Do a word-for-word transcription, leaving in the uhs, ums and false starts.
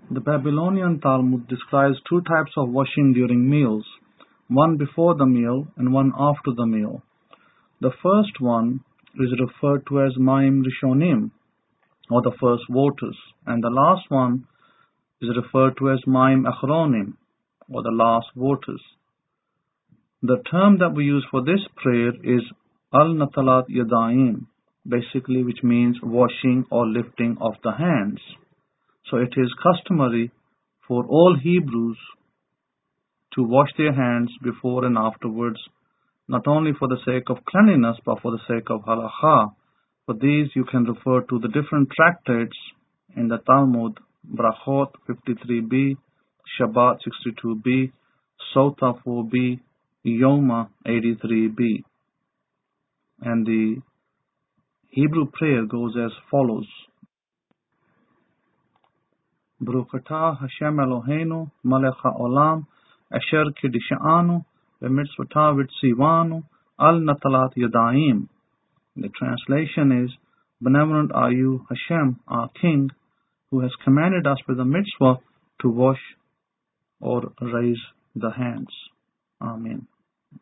The Babylonian Talmud describes two types of washing during meals, one before the meal and one after the meal. The first one is referred to as Maim Rishonim, or the first waters, and the last one is referred to as Maim Achronim, or the last waters. The term that we use for this prayer is Al-Natalat Yadayim, basically which means washing or lifting of the hands. So it is customary for all Hebrews to wash their hands before and afterwards, not only for the sake of cleanliness but for the sake of halakha. For these you can refer to the different tractates in the Talmud, Brachot fifty-three b, Shabbat sixty-two b, Sota four b, Yoma eighty-three b. And the Hebrew prayer goes as follows. Baruch atah Hashem Eloheinu melech haolam asher kiddushanu v'mitzvotav v'tzivanu al natalat yadayim. The translation is, benevolent are you, Hashem, our King, who has commanded us with a mitzvah to wash or raise the hands. Amen.